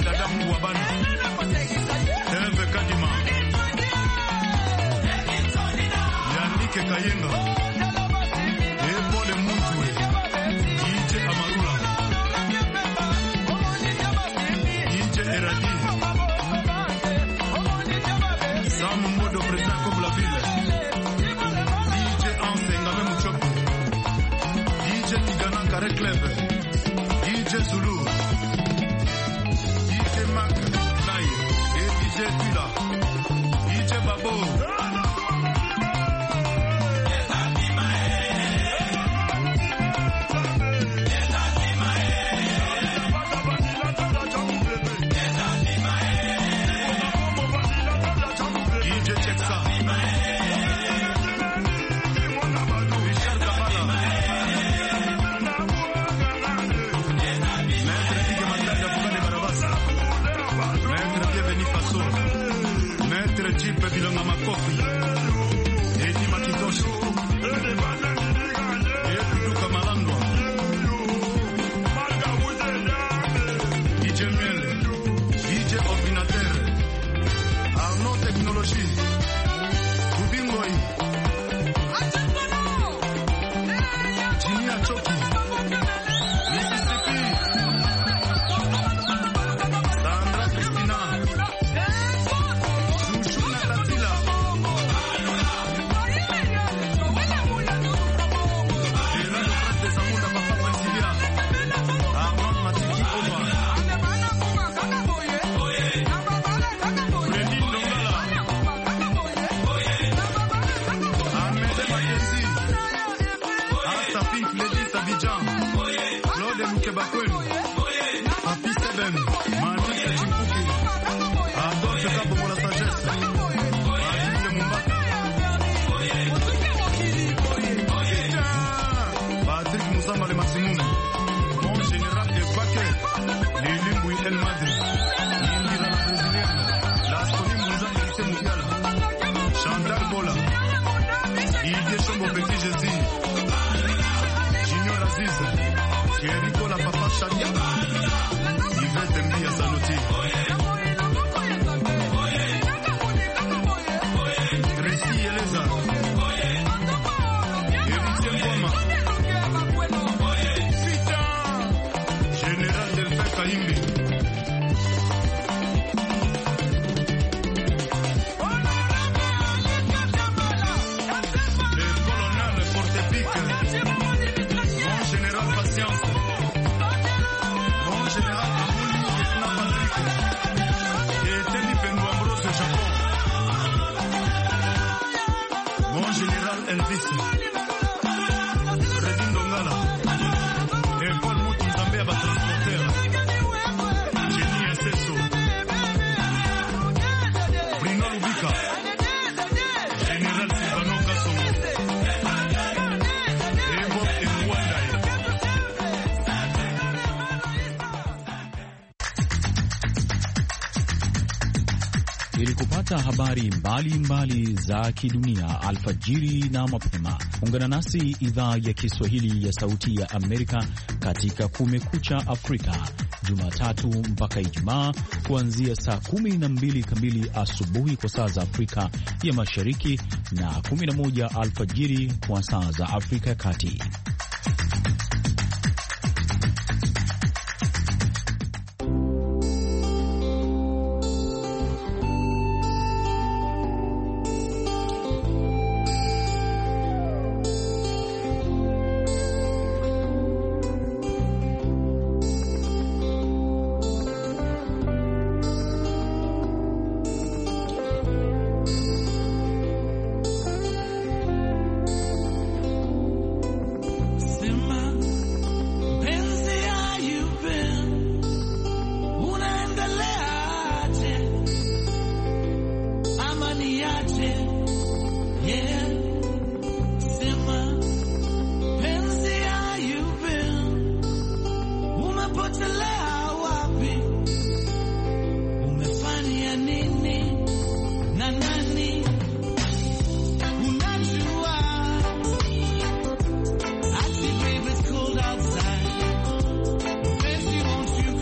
Dadamu Wabana, Eve Kadima, Yanike Kayenga, Ebole Mutwe, Ije Amarula, Ije Eradi, Sam Modo Président comme la ville, Ije Anse Ngame Muchopo, Ije Tigana Kare Club, Ije Zulu, Ije Mac, Nai, Ije Tula, Ije Babo, Bilonga Makofi, Edi Makitoshi, Duka Malangwa, DJ Mele, DJ Ordinateur, Arnaud Technologie, Kubingoi, Jinia Choki, Mississippi, Sandra Cristina, Ili kupata habari mbalimbali za kidunia alfajiri na mapema, ungana nasi idhaa ya Kiswahili ya Sauti ya Amerika katika Kumekucha Afrika, Jumatatu mpaka Ijumaa kuanzia saa 12 kamili asubuhi kwa saa za Afrika ya Mashariki na 11 alfajiri kwa saa za Afrika ya Kati.